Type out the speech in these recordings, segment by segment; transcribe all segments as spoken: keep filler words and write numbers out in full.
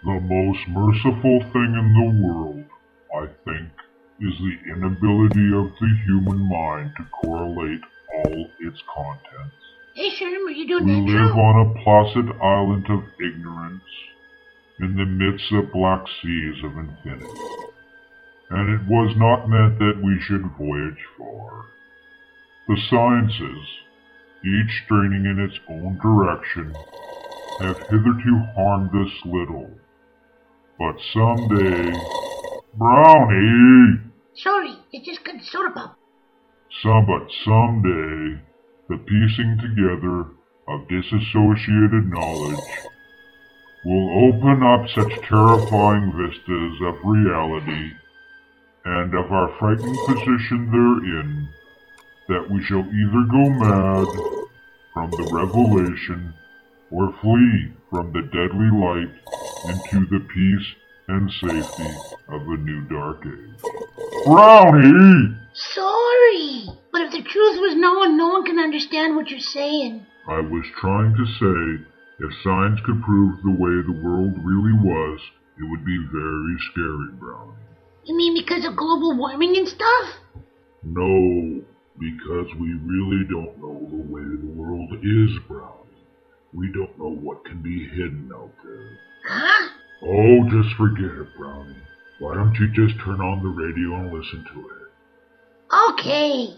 The most merciful thing in the world, I think, is the inability of the human mind to correlate all its contents. Hey, Sherm, are you doing we that We live true? on a placid island of ignorance in the midst of black seas of infinity. And it was not meant that we should voyage far. The sciences, each straining in its own direction, have hitherto harmed us little. But someday... Brownie! Sorry, it just got soda pop. Some, but someday, the piecing together of disassociated knowledge will open up such terrifying vistas of reality and of our frightened position therein that we shall either go mad from the revelation or flee from the deadly light into the peace and safety of a new dark age. Brownie! Sorry, but if the truth was known, no one can understand what you're saying. I was trying to say, if science could prove the way the world really was, it would be very scary, Brownie. You mean because of global warming and stuff? No, because we really don't know the way the world is, Brownie. We don't know what can be hidden out there. Huh? Oh, just forget it, Brownie. Why don't you just turn on the radio and listen to it? Okay.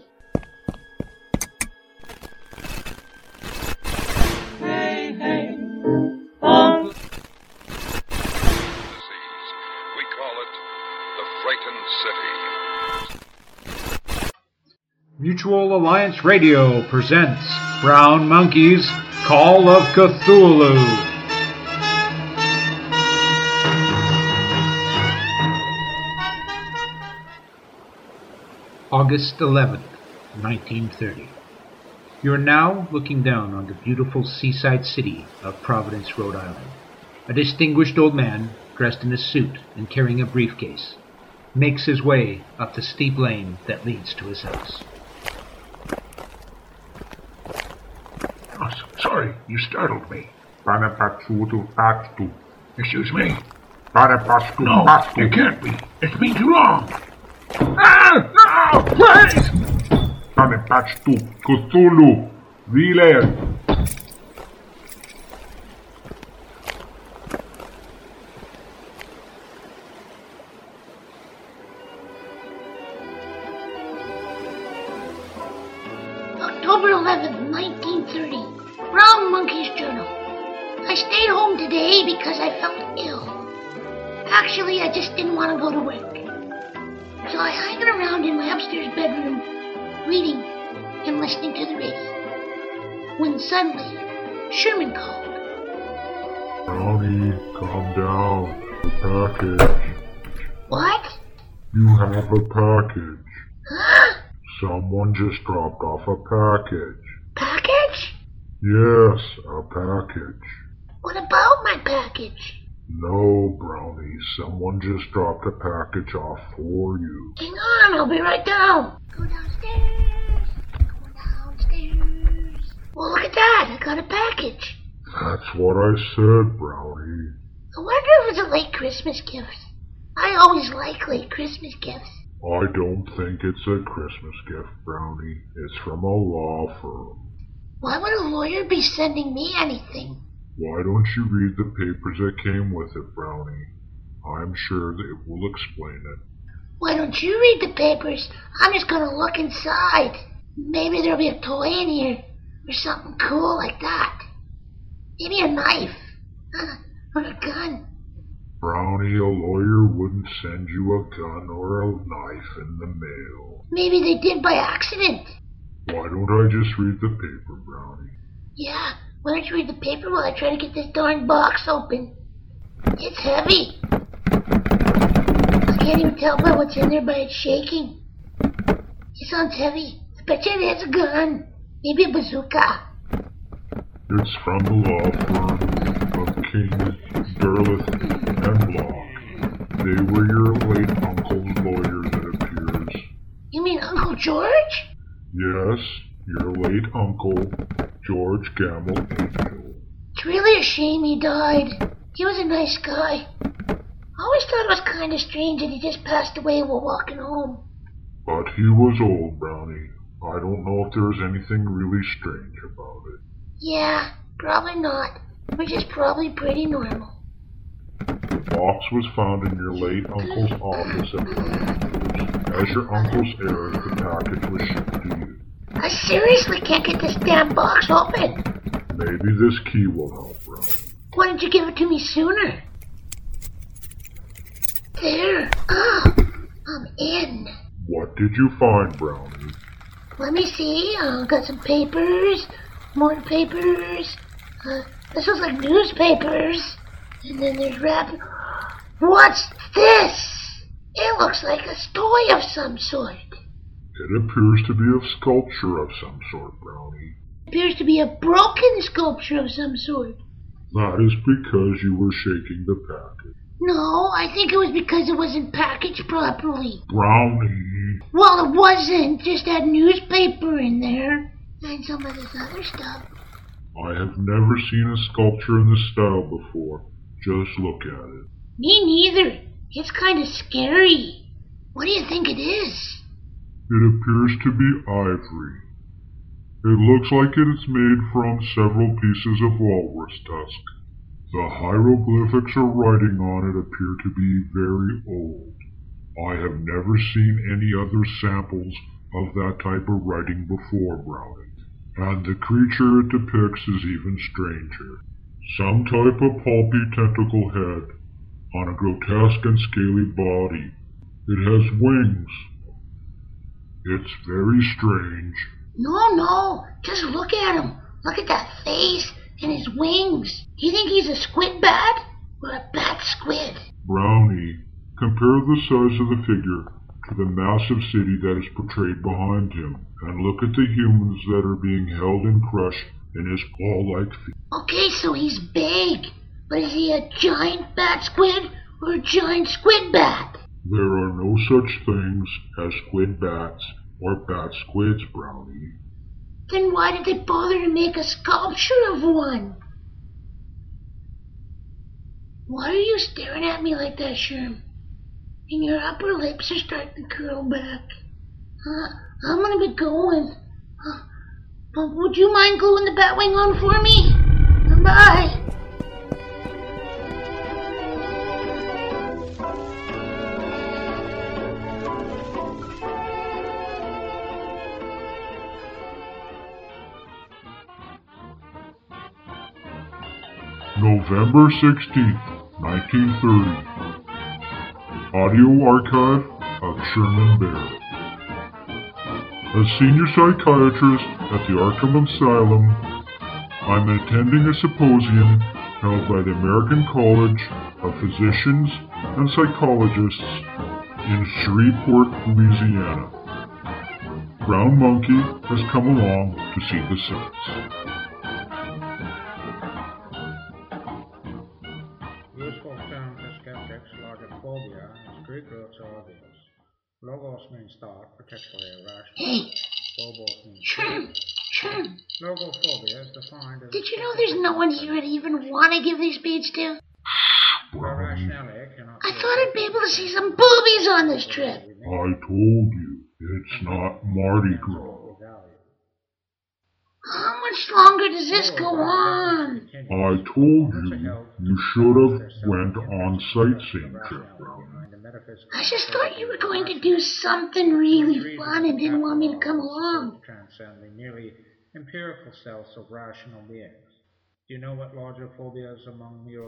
Hey, hey, um. Disease. We call it the Frightened City. Mutual Alliance Radio presents Brown Monkey's Call of Cthulhu. August eleventh, nineteen thirty. You are now looking down on the beautiful seaside city of Providence, Rhode Island. A distinguished old man, dressed in a suit and carrying a briefcase, makes his way up the steep lane that leads to his house. Oh, sorry, you startled me. Excuse me? No, you can't be. It's been too long. Ah! No! Please! Cthulhu! Wheeler! October eleventh, nineteen thirty. Brown Monkey's Journal. I stayed home today because I felt ill. Actually, I just didn't want to go to work. So I hung around in my upstairs bedroom, reading and listening to the radio. When suddenly, Sherman called. Brownie, calm down. A package. What? You have a package. Huh? Someone just dropped off a package. Package? Yes, a package. What about my package? No, Brownie, someone just dropped a package off for you. Hang on, I'll be right down. Go downstairs. Go downstairs. Well, look at that. I got a package. That's what I said, Brownie. I wonder if it's a late Christmas gift. I always like late Christmas gifts. I don't think it's a Christmas gift, Brownie. It's from a law firm. Why would a lawyer be sending me anything? Why don't you read the papers that came with it, Brownie? I'm sure that it will explain it. Why don't you read the papers? I'm just gonna look inside. Maybe there'll be a toy in here, or something cool like that. Maybe a knife, uh, or a gun. Brownie, a lawyer wouldn't send you a gun or a knife in the mail. Maybe they did by accident. Why don't I just read the paper, Brownie? Yeah, why don't you read the paper while I try to get this darn box open? It's heavy. I can't even tell by what's in there by its shaking. It sounds heavy. I bet you it has a gun. Maybe a bazooka. It's from the law firm of King, Derleth, and Block. They were your late uncle's lawyers, it appears. You mean Uncle George? Yes, your late uncle, George Gamble Angel. It's really a shame he died. He was a nice guy. I always thought it was kind of strange that he just passed away while walking home. But he was old, Brownie. I don't know if there's anything really strange about it. Yeah, probably not. Which is probably pretty normal. The box was found in your late uncle's office at Brownie's. As your uncle's heir, the package was shipped to you. I seriously can't get this damn box open. Maybe this key will help, Brownie. Why didn't you give it to me sooner? There. Ah, I'm in. What did you find, Brownie? Let me see. Uh, got some papers. More papers. Uh, this looks like newspapers. And then there's wrap. What's this? It looks like a toy of some sort. It appears to be a sculpture of some sort, Brownie. It appears to be a broken sculpture of some sort. That is because you were shaking the package. No, I think it was because it wasn't packaged properly. Brownie! Well, it wasn't. Just had newspaper in there. And some of this other stuff. I have never seen a sculpture in this style before. Just look at it. Me neither. It's kind of scary. What do you think it is? It appears to be ivory. It looks like it is made from several pieces of walrus tusk. The hieroglyphics or writing on it appear to be very old. I have never seen any other samples of that type of writing before, Brownie. And the creature it depicts is even stranger. Some type of pulpy tentacle head on a grotesque and scaly body. It has wings. It's very strange. No, no. Just look at him. Look at that face and his wings. Do you think he's a squid bat or a bat squid? Brownie, compare the size of the figure to the massive city that is portrayed behind him, and look at the humans that are being held and crushed in his claw-like feet. Okay, so he's big. But is he a giant bat squid or a giant squid bat? There are no such things as squid bats or bat squids, Brownie. Then why did they bother to make a sculpture of one? Why are you staring at me like that, Sherm? And your upper lips are starting to curl back. Uh, I'm gonna be going. Uh, but would you mind gluing the Batwing on for me? Bye. November sixteenth, nineteen thirty. Audio archive of Sherman Bear. As senior psychiatrist at the Arkham Asylum, I'm attending a symposium held by the American College of Physicians and Psychologists in Shreveport, Louisiana. Brown Monkey has come along to see the sights. Useful term for skeptics, logophobia, is Greek roots or obvious. Logos means thought, particularly irrational. Hey, Phobos means Sherm, Sherm, logophobia is defined as... did you know there's no one here to even want to give these beads to? Irrationality cannot I thought I'd be able to see some boobies on this trip. I told you, it's not Mardi Gras. How much longer does this go on? I told you, you should have went on sightseeing trip, Brownie. I just thought you were going to do something really fun and didn't want me to come along. Transcend the merely empirical selves of rational beings. Do you know what logophobia is among your...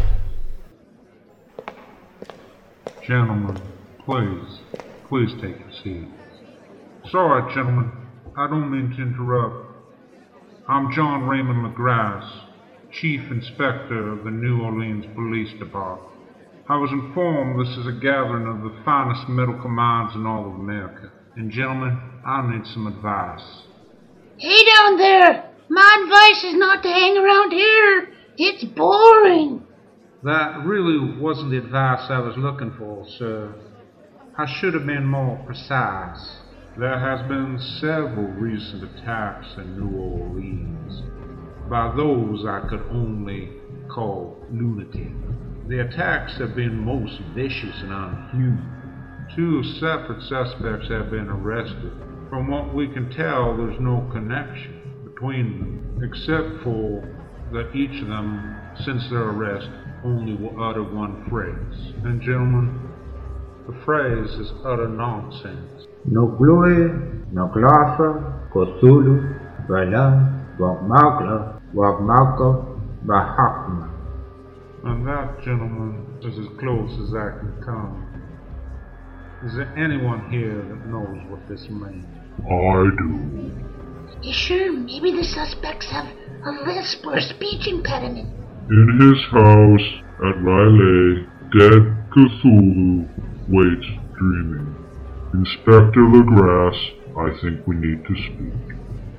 Gentlemen, please, please take a seat. Sorry, gentlemen, I don't mean to interrupt. I'm John Raymond McGrath, Chief Inspector of the New Orleans Police Department. I was informed this is a gathering of the finest medical minds in all of America. And gentlemen, I need some advice. Hey down there! My advice is not to hang around here. It's boring. That really wasn't the advice I was looking for, sir. I should have been more precise. There has been several recent attacks in New Orleans by those I could only call lunatic. The attacks have been most vicious and unhuman. Two separate suspects have been arrested. From what we can tell, there's no connection between them, except for that each of them, since their arrest, only will utter one phrase. And gentlemen, the phrase is utter nonsense. No glory, no glafa, Cthulhu, Valan, Wagmagla, Wagmalka, Bahakma. And that, gentlemen, is as close as I can come. Is there anyone here that knows what this means? I do. You sure? Maybe the suspects have a lisp or a speech impediment. In his house at Riley, dead Cthulhu waits dreaming. Inspector LeGrasse, I think we need to speak.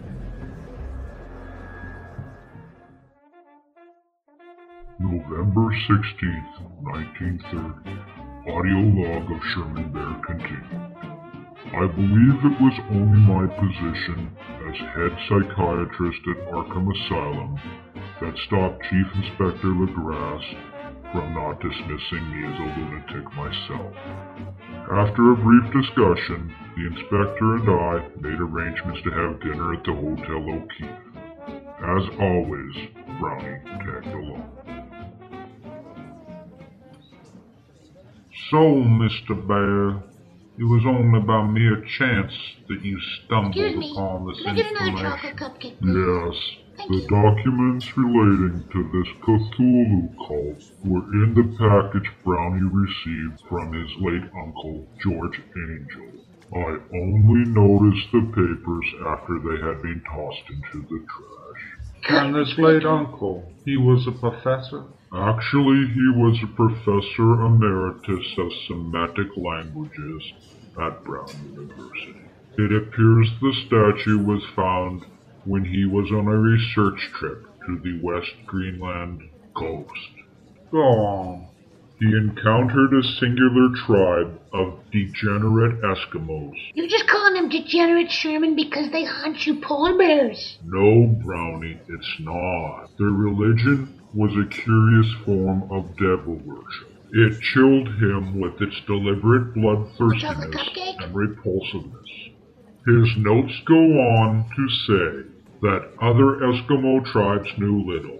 November sixteenth, nineteen thirty. Audio log of Sherman Bear continued. I believe it was only my position as head psychiatrist at Arkham Asylum that stopped Chief Inspector LeGrasse from not dismissing me as a lunatic myself. After a brief discussion, the inspector and I made arrangements to have dinner at the Hotel O'Keefe. As always, Brownie tagged along. So, Mister Bear, it was only by mere chance that you stumbled Excuse me. upon this Can I get another information. chocolate cupcake, please? Yes, Thank the you. documents relating to this Cthulhu cult were in the package Brownie received from his late uncle, George Angel. I only noticed the papers after they had been tossed into the trash. And this late uncle, he was a professor? Actually, he was a professor emeritus of Semitic languages at Brown University. It appears the statue was found when he was on a research trip to the West Greenland coast. Go on. He encountered a singular tribe of degenerate Eskimos. You're just calling them degenerate, Sherman, because they hunt you polar bears. No, Brownie, it's not. Their religion was a curious form of devil worship. It chilled him with its deliberate bloodthirstiness Chocolate cupcake? and repulsiveness. His notes go on to say that other Eskimo tribes knew little,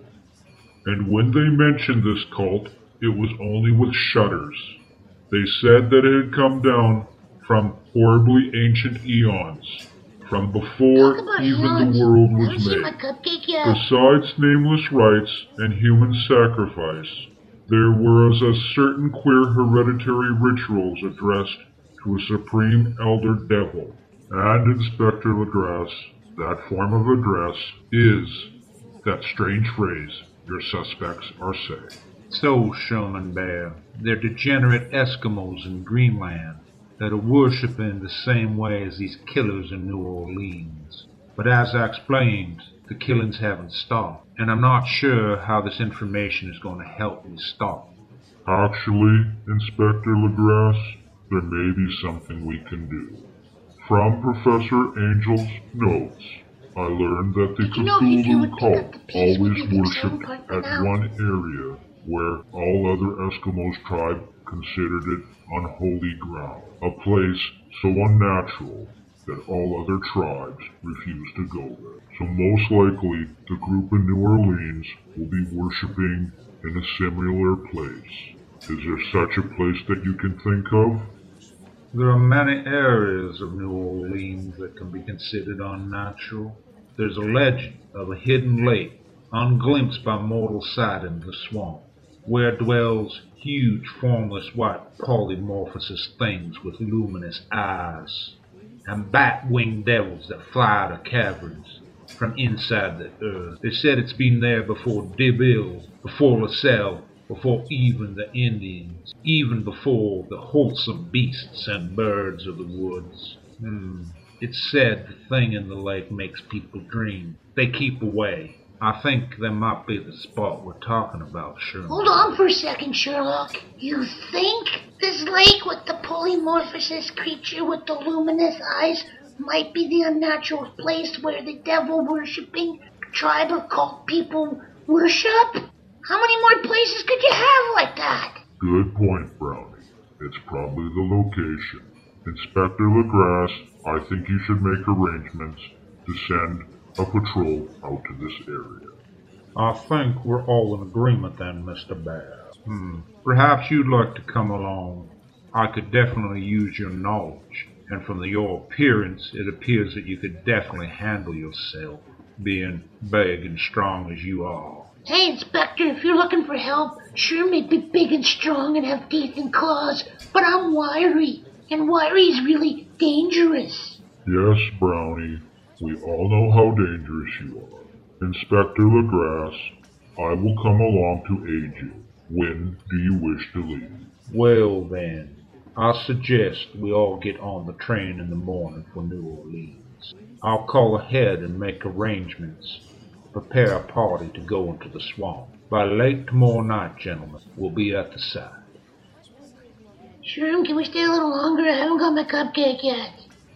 and when they mentioned this cult, it was only with shudders. They said that it had come down from horribly ancient eons, from before Talk about even eons. the world I was haven't seen my made. cupcake yet. Besides nameless rites and human sacrifice, there was a certain queer hereditary rituals addressed to a supreme elder devil. And Inspector LeGrasse, that form of address is that strange phrase your suspects are saying. So, Sherman Bear, they're degenerate Eskimos in Greenland that are worshipping the same way as these killers in New Orleans. But as I explained, the killings haven't stopped, and I'm not sure how this information is going to help me stop. Actually, Inspector LeGrasse, there may be something we can do. From Professor Angel's notes, I learned that the Did you know if you would Cthulhu pick up cult the piece, we'd always be the same worshipped part by at now? one area where all other Eskimos tribe considered it unholy ground, a place so unnatural that all other tribes refused to go there. So most likely, the group in New Orleans will be worshipping in a similar place. Is there such a place that you can think of? There are many areas of New Orleans that can be considered unnatural. There's a legend of a hidden lake, unglimpsed by mortal sight in the swamp, where dwells huge, formless, white, polymorphous things with luminous eyes, and bat-winged devils that fly out of caverns from inside the earth. They said it's been there before Deauville, before LaSalle, before even the Indians, even before the wholesome beasts and birds of the woods. Hmm. It's said the thing in the lake makes people dream. They keep away. I think that might be the spot we're talking about, Sherman. Hold on for a second, Sherlock. You think this lake with the polymorphous creature with the luminous eyes might be the unnatural place where the devil-worshipping tribe of cult people worship? How many more places could you have like that? Good point, Brownie. It's probably the location. Inspector LeGrasse, I think you should make arrangements to send a patrol out to this area. I think we're all in agreement then, Mister Bear. Hmm. Perhaps you'd like to come along. I could definitely use your knowledge, and from your appearance, it appears that you could definitely handle yourself, being big and strong as you are. Hey, Inspector, if you're looking for help, sure may be big and strong and have teeth and claws, but I'm wiry, and wiry's really dangerous. Yes, Brownie, we all know how dangerous you are. Inspector LeGrasse, I will come along to aid you. When do you wish to leave? Well then, I suggest we all get on the train in the morning for New Orleans. I'll call ahead and make arrangements. Prepare a party to go into the swamp. By late tomorrow night, gentlemen, we'll be at the site. Sherm, can we stay a little longer? I haven't got my cupcake yet.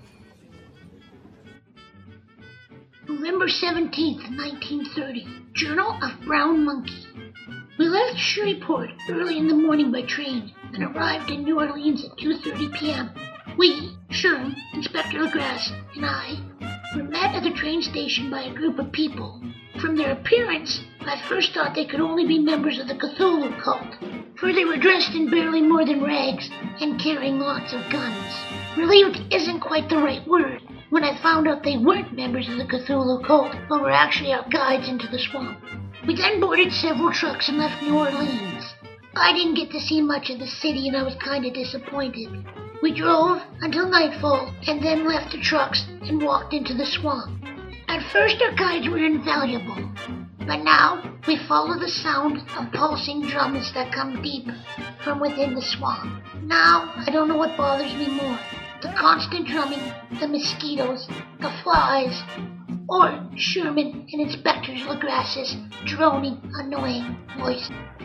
November seventeenth, nineteen thirty. Journal of Brown Monkey. We left Shreveport early in the morning by train and arrived in New Orleans at two thirty p.m. We, Sherm, Inspector LeGrasse, and I were met at the train station by a group of people. From their appearance, I first thought they could only be members of the Cthulhu cult, for they were dressed in barely more than rags and carrying lots of guns. Relieved isn't quite the right word when I found out they weren't members of the Cthulhu cult, but were actually our guides into the swamp. We then boarded several trucks and left New Orleans. I didn't get to see much of the city and I was kind of disappointed. We drove until nightfall and then left the trucks and walked into the swamp. At first our guides were invaluable, but now we follow the sound of pulsing drums that come deep from within the swamp. Now I don't know what bothers me more, the constant drumming, the mosquitoes, the flies, or Sherman and Inspector LeGrasse's droning, annoying voice.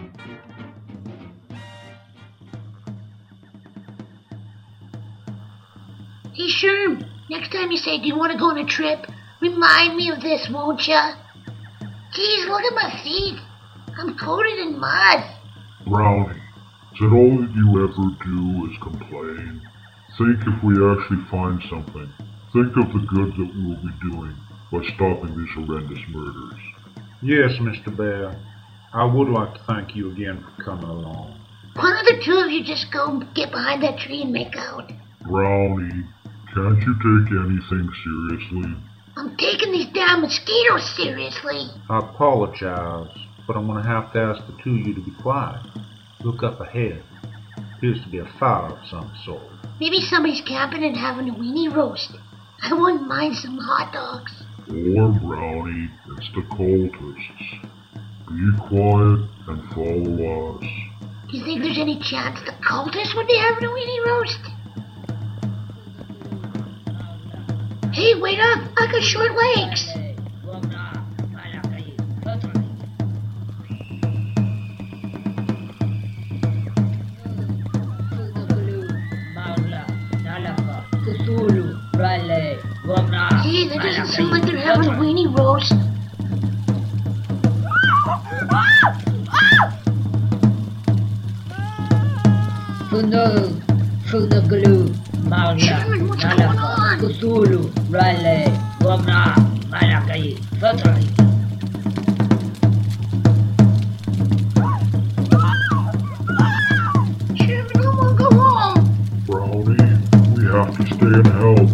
Hey Sherm, next time you say, do you want to go on a trip, remind me of this, won't ya? Geez, look at my feet. I'm coated in mud. Brownie, is that all that you ever do is complain? Think if we actually find something. Think of the good that we'll be doing by stopping these horrendous murders. Yes, Mister Bear. I would like to thank you again for coming along. Why don't the two of you just go get behind that tree and make out? Brownie, can't you take anything seriously? I'm taking these damn mosquitoes seriously. I apologize, but I'm going to have to ask the two of you to be quiet. Look up ahead. Appears to be a fire of some sort. Maybe somebody's camping and having a weenie roast. I wouldn't mind some hot dogs. Or, Brownie, it's the cultists. Be quiet and follow us. Do you think there's any chance the cultists would be having a weenie roast? Hey, wait up! I got short legs! Hey, that doesn't seem like they're having a weenie roast. Funo, Funaglu, Maula, Nalaka, Cthulhu, Riley, Wagna, Malakai, Fatrai. Sherman, I won't go home. Brownie, we have to stay and help.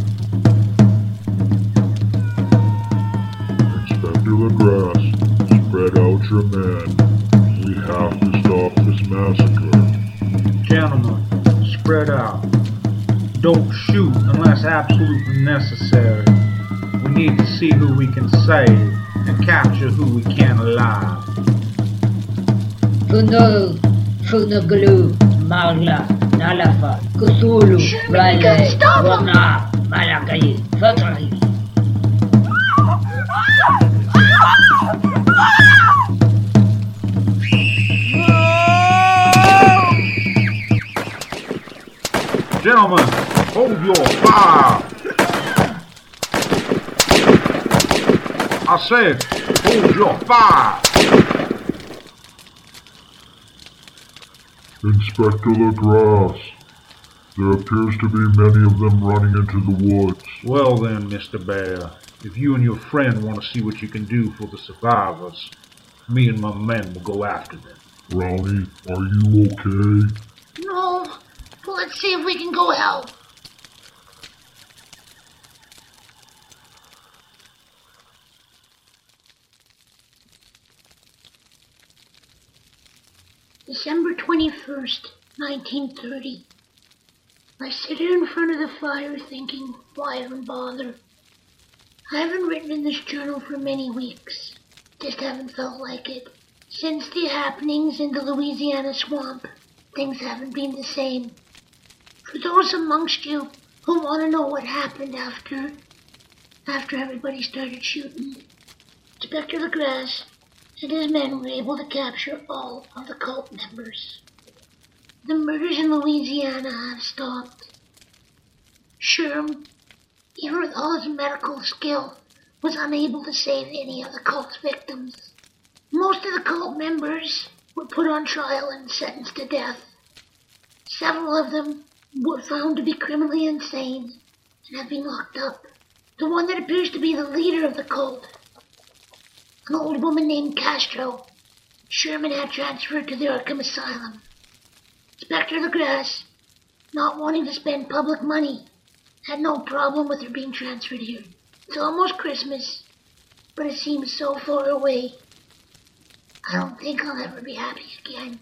Inspector LeGrasse, spread out your men. We have to stop this massacre. Gentlemen, spread out. Don't shoot unless absolutely necessary. We need to see who we can save and capture who we can alive. Funo, Funaglu, Maula, Nalafa, Cthulhu, Sherman, we Riley, gotta stop 'em. Wagna, Malakai, Fatrai. Gentlemen, hold your fire! I said, hold your fire! Inspector LaGrasse, there appears to be many of them running into the woods. Well then, Mister Bear, if you and your friend want to see what you can do for the survivors, me and my men will go after them. Brownie, are you okay? No, but let's see if we can go help. December twenty-first, nineteen thirty. I sit here in front of the fire thinking, why even bother? I haven't written in this journal for many weeks. Just haven't felt like it. Since the happenings in the Louisiana swamp, things haven't been the same. For those amongst you who want to know what happened after, after everybody started shooting, Inspector LaGrasse and his men were able to capture all of the cult members. The murders in Louisiana have stopped. Sherm, even with all his medical skill, was unable to save any of the cult's victims. Most of the cult members were put on trial and sentenced to death. Several of them were found to be criminally insane and have been locked up. The one that appears to be the leader of the cult, an old woman named Castro, Sherman had transferred to the Arkham Asylum. Inspector LaGrasse, not wanting to spend public money, had no problem with her being transferred here. It's almost Christmas, but it seems so far away. I don't think I'll ever be happy again.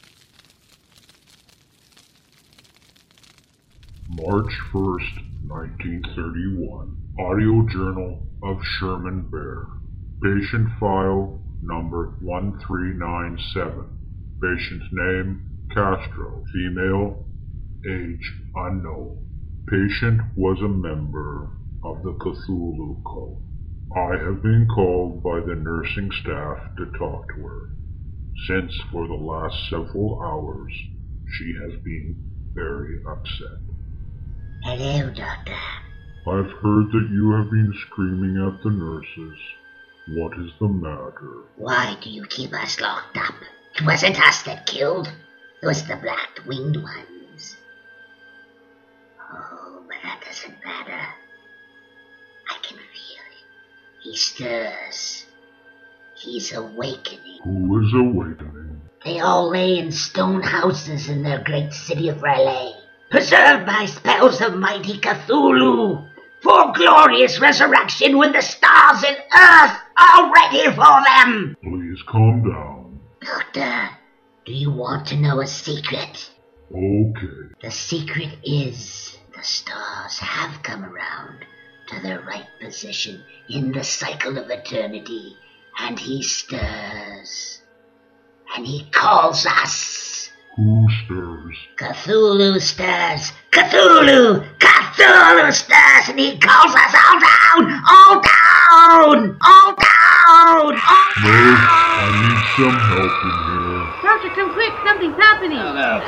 March first, nineteen thirty-one. Audio Journal of Sherman Bear. Patient file number one three nine seven. Patient's name, Castro. Female. Age unknown. Patient was a member of the Cthulhu cult. I have been called by the nursing staff to talk to her, since for the last several hours she has been very upset. Hello, Doctor. I've heard that you have been screaming at the nurses. What is the matter? Why do you keep us locked up? It wasn't us that killed. It was the black-winged ones. Oh, but that doesn't matter. I can feel it. He stirs. He's awakening. Who is awakening? They all lay in stone houses in their great city of Raleigh, preserved by spells of mighty Cthulhu, for glorious resurrection when the stars and earth are ready for them. Please calm down. Doctor, do you want to know a secret? Okay. The secret is the stars have come around to their right position in the cycle of eternity, and he stirs. And he calls us. Who stirs? Cthulhu stirs. Cthulhu! Cthulhu stirs, and he calls us all down! All down! All down! All down! Nurse, I need some help in here. Doctor, come quick, something's happening.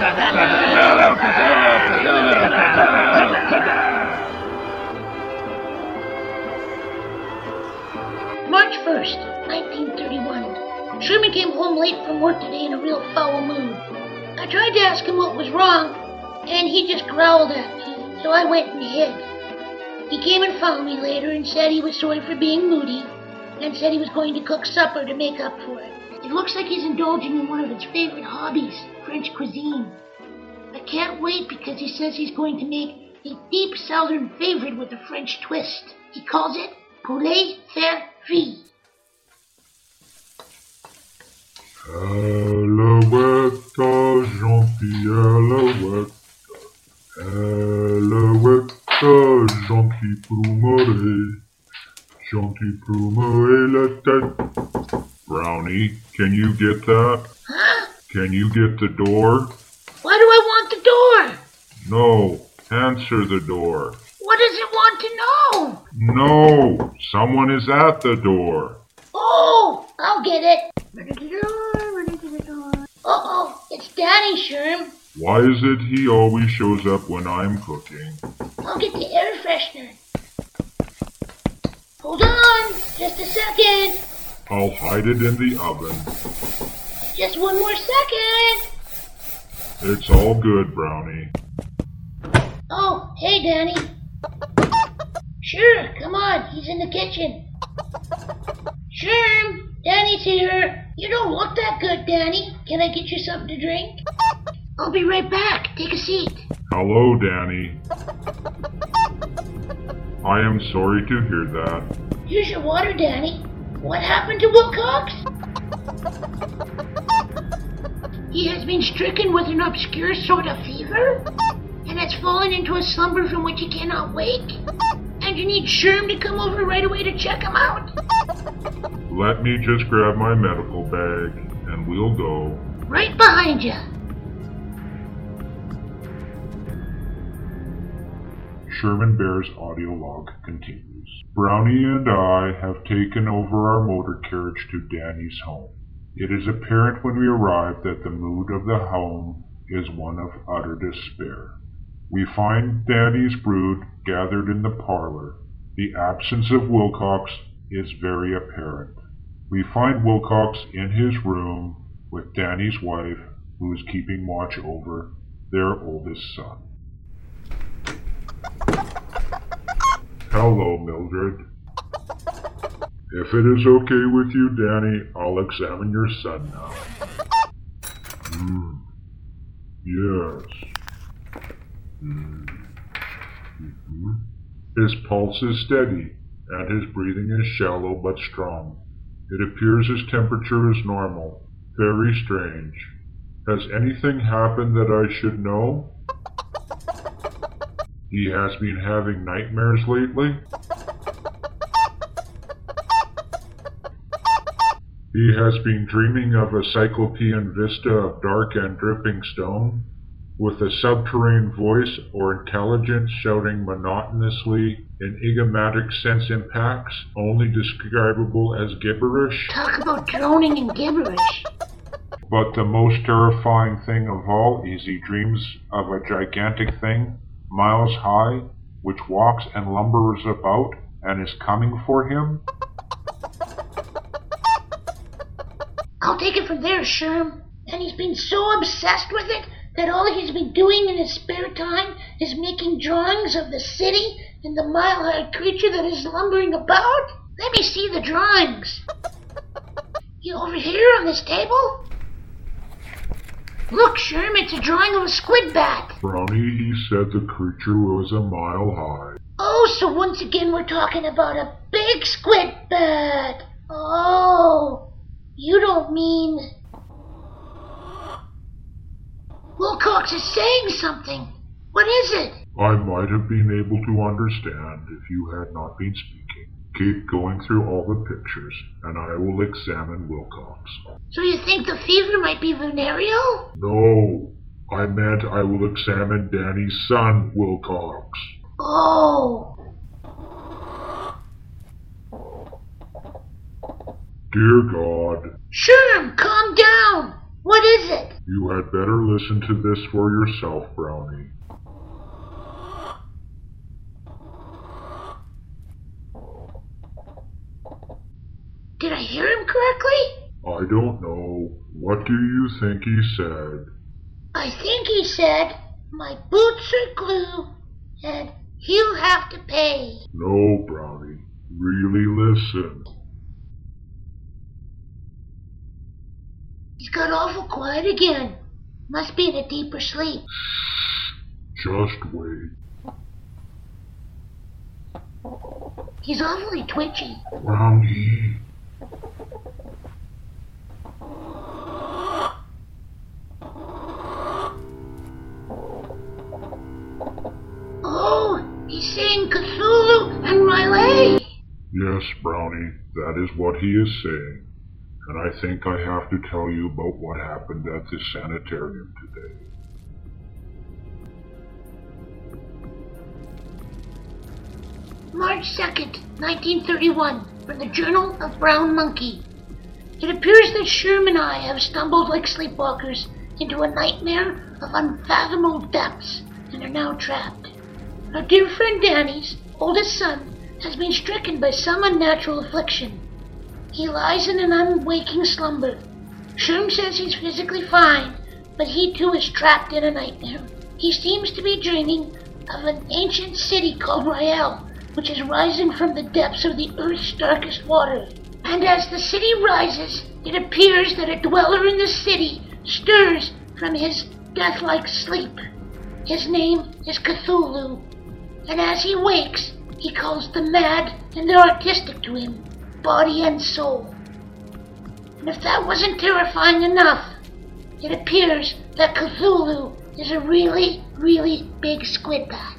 March first, nineteen thirty-one. Sherman came home late from work today in a real foul mood. I tried to ask him what was wrong, and he just growled at me, so I went and hid. He came and found me later and said he was sorry for being moody, and said he was going to cook supper to make up for it. It looks like he's indulging in one of his favorite hobbies, French cuisine. I can't wait because he says he's going to make a deep southern favorite with a French twist. He calls it poulet fer-frit. Alouette, gentil alouette. Alouette, gentil proumoret. Gentil proumoret la tête. Brownie, can you get that? Huh? Can you get the door? Why do I want the door? No, answer the door. What does it want to know? No, someone is at the door. Oh, I'll get it. Run into the door, run into the door. Uh-oh, it's Daddy, Sherm. Why is it he always shows up when I'm cooking? I'll get the air freshener. Hold on, just a second. I'll hide it in the oven. Just one more second. It's all good, Brownie. Oh, hey, Danny. Sure, come on, he's in the kitchen. Sherm, Danny's here. You don't look that good, Danny. Can I get you something to drink? I'll be right back. Take a seat. Hello, Danny. I am sorry to hear that. Here's your water, Danny. What happened to Wilcox? He has been stricken with an obscure sort of fever, and has fallen into a slumber from which he cannot wake. And you need Sherm to come over right away to check him out. Let me just grab my medical bag, and we'll go. Right behind you. Sherman Bear's audio log continues. Brownie and I have taken over our motor carriage to Danny's home. It is apparent when we arrive that the mood of the home is one of utter despair. We find Danny's brood gathered in the parlor. The absence of Wilcox is very apparent. We find Wilcox in his room with Danny's wife, who is keeping watch over their oldest son. Hello, Mildred. If it is okay with you, Danny, I'll examine your son now. Hmm. Yes. Hmm. Mm-hmm. His pulse is steady, and his breathing is shallow but strong. It appears his temperature is normal. Very strange. Has anything happened that I should know? He has been having nightmares lately? He has been dreaming of a cyclopean vista of dark and dripping stone, with a subterranean voice or intelligence shouting monotonously in enigmatic sense impacts, only describable as gibberish. Talk about droning and gibberish. But the most terrifying thing of all is he dreams of a gigantic thing, miles high, which walks and lumbers about and is coming for him? I'll take it from there, Sherm. And he's been so obsessed with it that all he's been doing in his spare time is making drawings of the city and the mile-high creature that is lumbering about. Let me see the drawings. You over here on this table? Look, Sherm, it's a drawing of a squid bat. Brownie, he said the creature was a mile high. Oh, so once again we're talking about a big squid bat. Oh, you don't mean... Wilcox is saying something. What is it? I might have been able to understand if you had not been speaking. Keep going through all the pictures, and I will examine Wilcox. So you think the fever might be venereal? No, I meant I will examine Danny's son, Wilcox. Oh. Dear God. Sherm, calm down. What is it? You had better listen to this for yourself, Brownie. Did I hear him correctly? I don't know. What do you think he said? I think he said, my boots are glue, and he'll have to pay. No, Brownie. Really listen. He's got awful quiet again. Must be in a deeper sleep. Just wait. He's awfully twitchy. Brownie. Oh, he's saying Cthulhu and Riley. Yes, Brownie, that is what he is saying. And I think I have to tell you about what happened at the sanitarium today. March second, nineteen thirty-one, from the Journal of Brown Monkey. It appears that Sherm and I have stumbled like sleepwalkers into a nightmare of unfathomable depths and are now trapped. Our dear friend Danny's oldest son has been stricken by some unnatural affliction. He lies in an unwaking slumber. Sherm says he's physically fine, but he too is trapped in a nightmare. He seems to be dreaming of an ancient city called Rael, which is rising from the depths of the Earth's darkest waters. And as the city rises, it appears that a dweller in the city stirs from his death-like sleep. His name is Cthulhu, and as he wakes, he calls the mad and the artistic to him, body and soul. And if that wasn't terrifying enough, it appears that Cthulhu is a really, really big squid bat.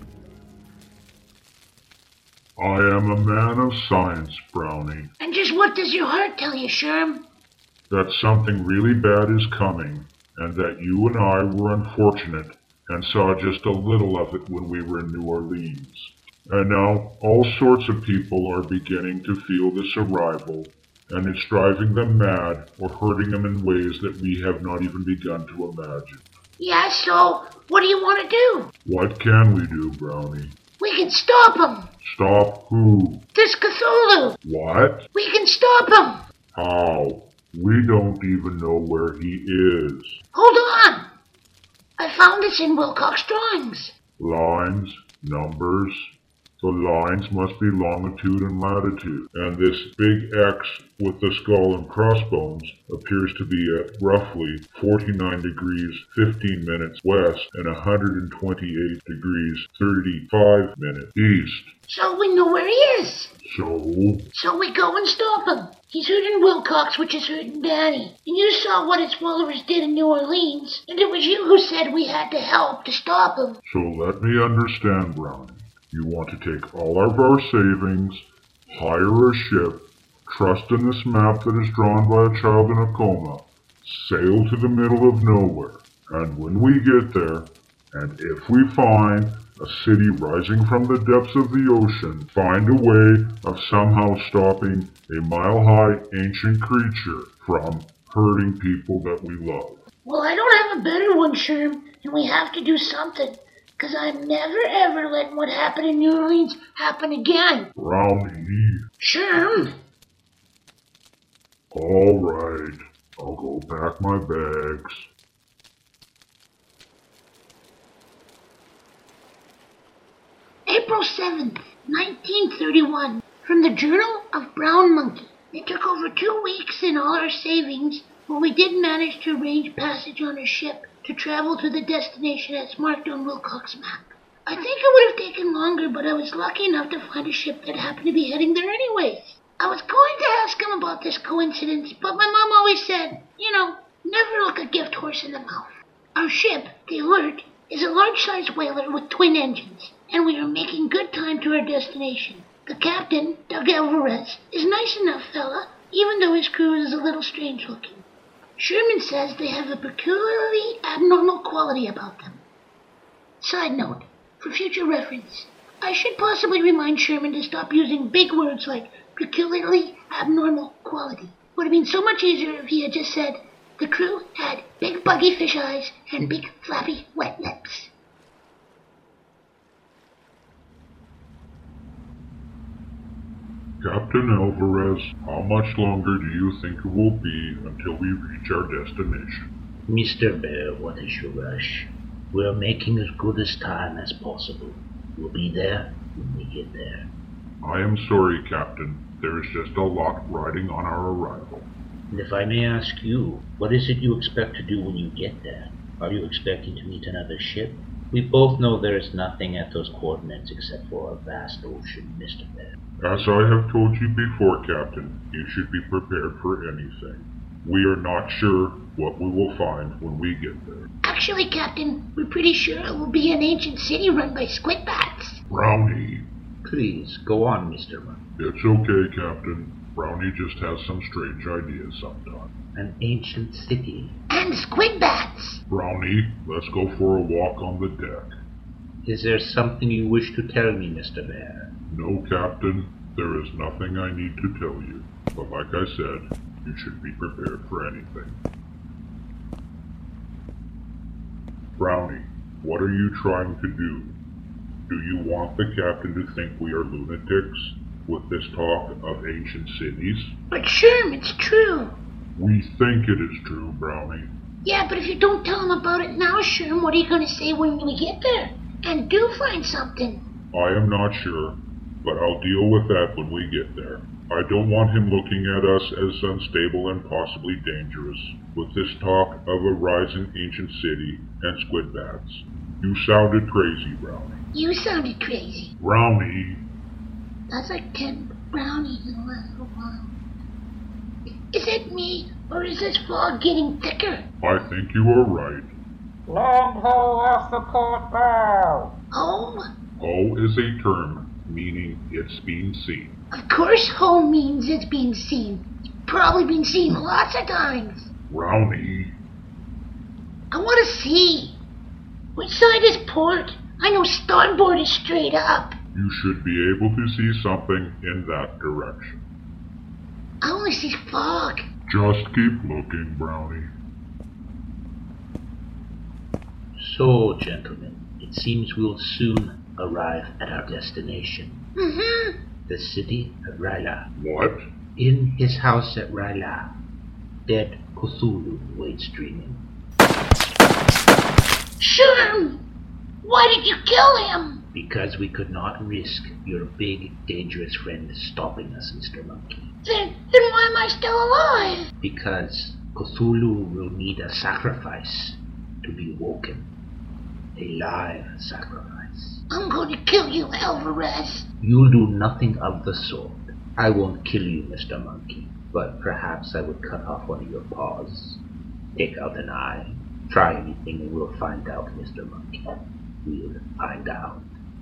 I am a man of science, Brownie. And just what does your heart tell you, Sherm? That something really bad is coming, and that you and I were unfortunate and saw just a little of it when we were in New Orleans. And now all sorts of people are beginning to feel this arrival, and it's driving them mad or hurting them in ways that we have not even begun to imagine. Yeah, so what do you want to do? What can we do, Brownie? We can stop him. Stop who? This Cthulhu. What? We can stop him. How? We don't even know where he is. Hold on. I found this in Wilcox's drawings. Lines, numbers. The lines must be longitude and latitude, and this big X with the skull and crossbones appears to be at roughly forty-nine degrees fifteen minutes west and one hundred twenty-eight degrees thirty-five minutes east. So we know where he is. So? So we go and stop him. He's hurting Wilcox, which is hurting Danny. And you saw what his followers did in New Orleans, and it was you who said we had to help to stop him. So let me understand, Brownie. You want to take all of our savings, hire a ship, trust in this map that is drawn by a child in a coma, sail to the middle of nowhere, and when we get there, and if we find a city rising from the depths of the ocean, find a way of somehow stopping a mile-high ancient creature from hurting people that we love. Well, I don't have a better one, Sherm, and we have to do something. Because I'm never ever letting what happened in New Orleans happen again. Brownie. Sherm. All right. I'll go pack my bags. April seventh, nineteen thirty-one. From the Journal of Brown Monkey. It took over two weeks and all our savings, but we did manage to arrange passage on a ship to travel to the destination as marked on Wilcox's map. I think it would have taken longer, but I was lucky enough to find a ship that happened to be heading there anyways. I was going to ask him about this coincidence, but my mom always said, you know, never look a gift horse in the mouth. Our ship, the Alert, is a large-sized whaler with twin engines, and we are making good time to our destination. The captain, Doug Alvarez, is a nice enough fella, even though his crew is a little strange-looking. Sherman says they have a peculiarly abnormal quality about them. Side note, for future reference, I should possibly remind Sherman to stop using big words like peculiarly abnormal quality. Would have been so much easier if he had just said the crew had big buggy fish eyes and big flappy wet lips. Captain Alvarez, how much longer do you think it will be until we reach our destination? Mister Bear, what is your rush? We're making as good as time as possible. We'll be there when we get there. I am sorry, Captain. There is just a lot riding on our arrival. And if I may ask you, what is it you expect to do when you get there? Are you expecting to meet another ship? We both know there is nothing at those coordinates except for a vast ocean, Mister Bear. As I have told you before, Captain, you should be prepared for anything. We are not sure what we will find when we get there. Actually, Captain, we're pretty sure it will be an ancient city run by squid bats. Brownie. Please, go on, Mister Monk. It's okay, Captain. Brownie just has some strange ideas sometimes. An ancient city. And squid bats. Brownie, let's go for a walk on the deck. Is there something you wish to tell me, Mister Bear? No, Captain. There is nothing I need to tell you. But like I said, you should be prepared for anything. Brownie, what are you trying to do? Do you want the captain to think we are lunatics with this talk of ancient cities? But Sherm, it's true. We think it is true, Brownie. Yeah, but if you don't tell him about it now, Sherm, what are you going to say when we get there? And do find something. I am not sure, but I'll deal with that when we get there. I don't want him looking at us as unstable and possibly dangerous, with this talk of a rising ancient city and squid bats. You sounded crazy, Brownie. You sounded crazy. Brownie. That's like ten brownies in the last little while. Is it me, or is this fog getting thicker? I think you are right. Long ho off the port bow. Home? Ho is a term meaning it's being seen. Of course home means it's being seen. It's probably been seen lots of times. Brownie. I want to see. Which side is port? I know starboard is straight up. You should be able to see something in that direction. I only see fog. Just keep looking, Brownie. So, gentlemen, it seems we'll soon arrive at our destination. Mm-hmm. The city of Ryla. What? In his house at Ryla, dead Cthulhu waits dreaming. Sherm! Why did you kill him? Because we could not risk your big, dangerous friend stopping us, Mister Monkey. Then, then why am I still alive? Because Cthulhu will need a sacrifice to be woken. A live sacrifice. I'm going to kill you, Alvarez. You'll do nothing of the sort. I won't kill you, Mister Monkey, but perhaps I would cut off one of your paws, take out an eye, try anything and we'll find out, Mister Monkey. We'll find out.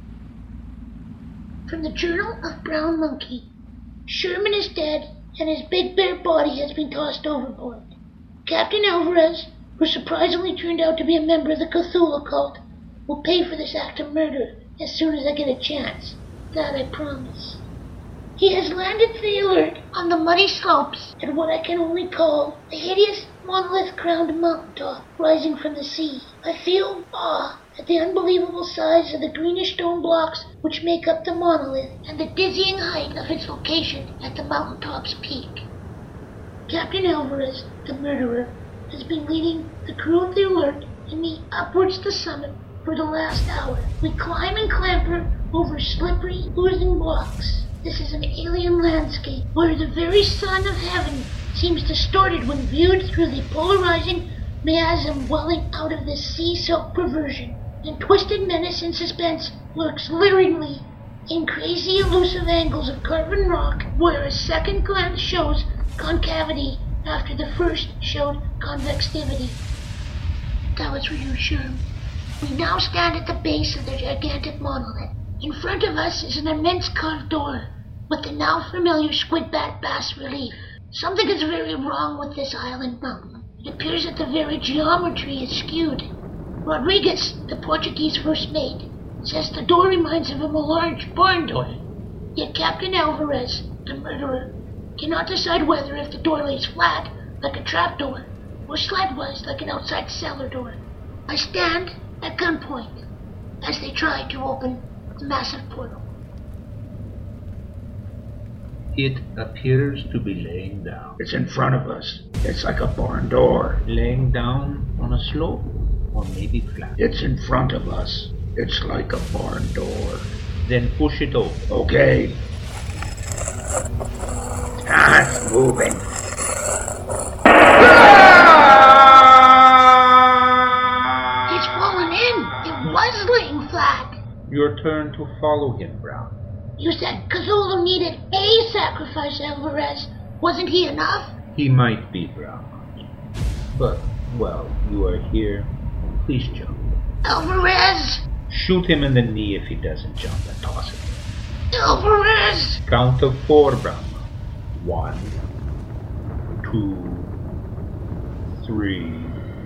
From the Journal of Brown Monkey. Sherman is dead, and his big bear body has been tossed overboard. Captain Alvarez, who surprisingly turned out to be a member of the Cthulhu cult, will pay for this act of murder as soon as I get a chance. That I promise. He has landed the alert on the muddy slopes at what I can only call a hideous monolith-crowned mountaintop rising from the sea. I feel awe at the unbelievable size of the greenish stone blocks which make up the monolith and the dizzying height of its location at the mountaintop's peak. Captain Alvarez, the murderer, has been leading the crew of the alert and me upwards the summit for the last hour. We climb and clamber over slippery, oozing blocks. This is an alien landscape where the very sun of heaven seems distorted when viewed through the polarizing miasm welling out of this sea-soaked perversion. And twisted menace and suspense lurks leeringly in crazy elusive angles of carven rock where a second glance shows concavity after the first showed convexivity. That was for you, Sherm. We now stand at the base of the gigantic monolith. In front of us is an immense carved door with the now familiar squid-bat bas relief. Something is very wrong with this island mountain. It appears that the very geometry is skewed. Rodriguez, the Portuguese first mate, says the door reminds him of a large barn door. Yet Captain Alvarez, the murderer, cannot decide whether if the door lays flat, like a trapdoor, or slatwise, like an outside cellar door. I stand at gunpoint as they try to open the massive portal. It appears to be laying down. It's in front of us. It's like a barn door. Laying down on a slope? Or maybe flat. It's in front of us. It's like a barn door. Then push it open. Okay. Ah, it's moving. It's fallen in. It was laying flat. Your turn to follow him, Brown. You said Cthulhu needed a sacrifice, Alvarez. Wasn't he enough? He might be, Brown. But, well, you are here. Please jump. Alvarez! Shoot him in the knee if he doesn't jump and toss him. Alvarez! Count of four, Brown. One, two, three,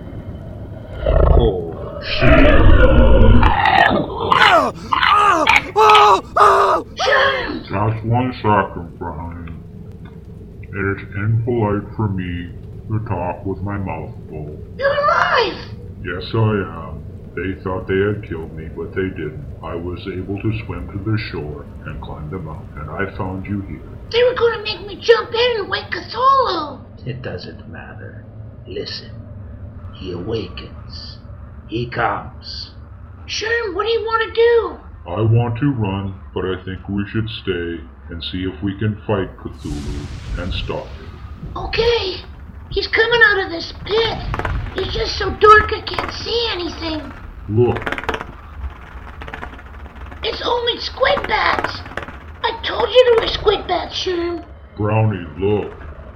four. Just one second, Brownie. It is impolite for me to talk with my mouth full. You're alive! Yes, I am. They thought they had killed me, but they didn't. I was able to swim to the shore and climb the mountain, and I found you here. They were going to make me jump in and wake Cthulhu! It doesn't matter. Listen. He awakens. He comes. Sherm, what do you want to do? I want to run, but I think we should stay and see if we can fight Cthulhu and stop him. Okay. He's coming out of this pit. He's just so dark I can't see anything. Look. It's only squid bats. I told you there were squid bats, Sherm. Brownie, look.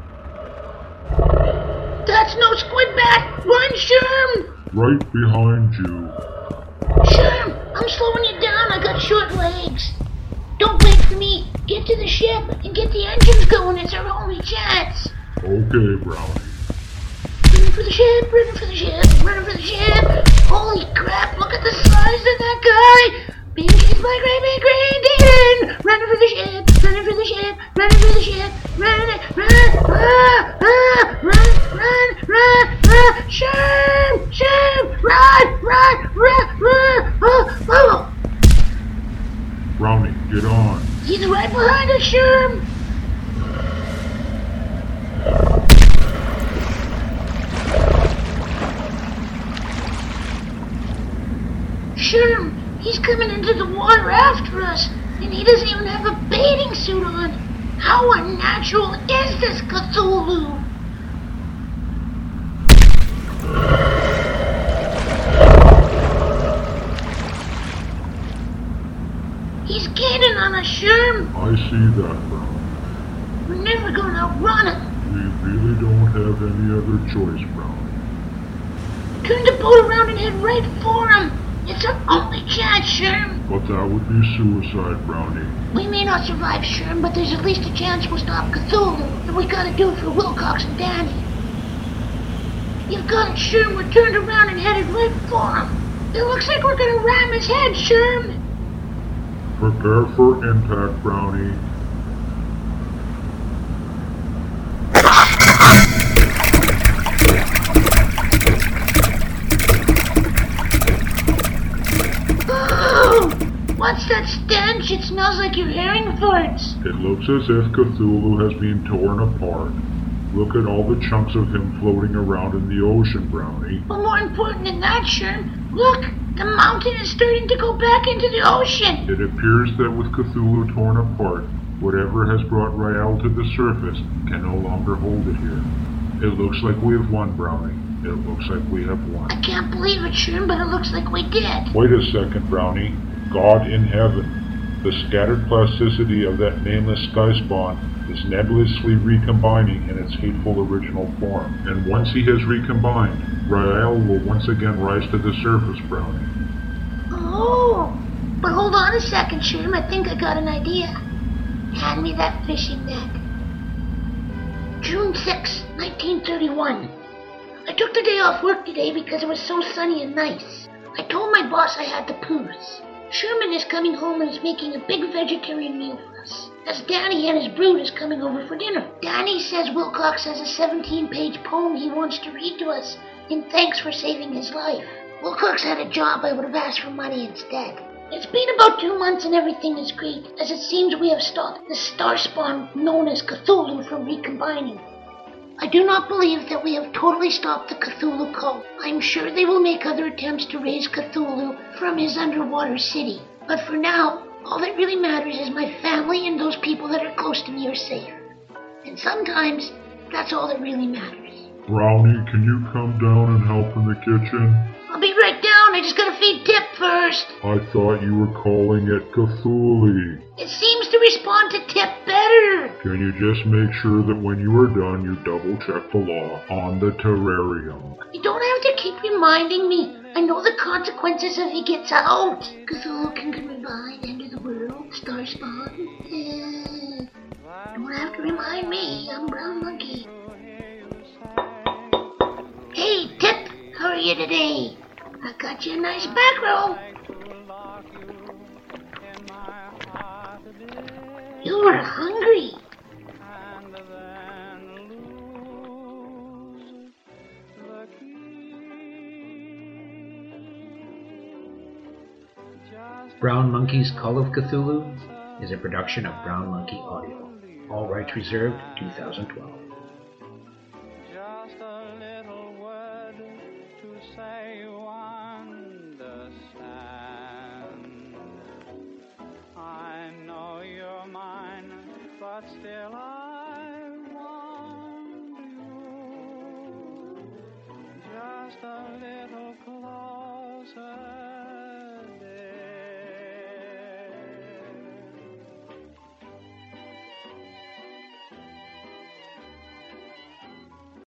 That's no squid bat. Run, Sherm. Right behind you. Sherm, I'm slowing you down. I got short legs. Don't wait for me. Get to the ship and get the engines going. It's our only chance. Okay, Brownie. Running for the ship, running for the ship, running for the ship. Holy crap, look at the size of that guy. Being chased by a great big green demon. Running for the ship, running for the ship, running for the ship, running, run, ah, ah, run, run, run, run. Sherm, Sherm, run, run, run, run. Oh, oh. Brownie, get on. He's right behind us, Sherm. Sherm, he's coming into the water after us, and he doesn't even have a bathing suit on. How unnatural is this Cthulhu? He's gaining on us, Sherm. I see that, Brownie. We're never gonna outrun him. We really don't have any other choice, Brownie. Turn the boat around and head right for him. It's our only chance, Sherm. But that would be suicide, Brownie. We may not survive, Sherm, but there's at least a chance we'll stop Cthulhu, and we gotta do it for Wilcox and Danny. You've got it, Sherm. We're turned around and headed right for him. It looks like we're gonna ram his head, Sherm. Prepare for impact, Brownie. What's that stench? It smells like you're hearing farts. It looks as if Cthulhu has been torn apart. Look at all the chunks of him floating around in the ocean, Brownie. But more important than that, Sherm, look! The mountain is starting to go back into the ocean. It appears that with Cthulhu torn apart, whatever has brought Rael to the surface can no longer hold it here. It looks like we have won, Brownie. It looks like we have won. I can't believe it, Sherm, but it looks like we did. Wait a second, Brownie. God in heaven. The scattered plasticity of that nameless sky spawn is nebulously recombining in its hateful original form. And once he has recombined, Rael will once again rise to the surface, Brownie. Oh, but hold on a second, Sherm. I think I got an idea. Hand me that fishing net. June sixth, nineteen thirty-one. I took the day off work today because it was so sunny and nice. I told my boss I had the poos. Sherman is coming home and is making a big vegetarian meal for us, as Danny and his brood is coming over for dinner. Danny says Wilcox has a seventeen-page poem he wants to read to us in thanks for saving his life. Wilcox had a job, I would have asked for money instead. It's been about two months and everything is great, as it seems we have stopped the star spawn known as Cthulhu from recombining. I do not believe that we have totally stopped the Cthulhu cult. I'm sure they will make other attempts to raise Cthulhu from his underwater city. But for now, all that really matters is my family and those people that are close to me are safe. And sometimes, that's all that really matters. Brownie, can you come down and help in the kitchen? I'll be right down. I just gotta feed Tip first. I thought you were calling it Cthulhu. It seems to respond to Tip better. Can you just make sure that when you are done, you double check the law on the terrarium? You don't have to keep reminding me. I know the consequences if he gets out. Cthulhu can combine into the world, star spawn. Uh, don't have to remind me. I'm Brown Monkey. Hey, Tip. How are you today? I got you a nice back roll. You are hungry. Brown Monkey's Call of Cthulhu is a production of Brown Monkey Audio. All rights reserved, two thousand twelve. Just a little word say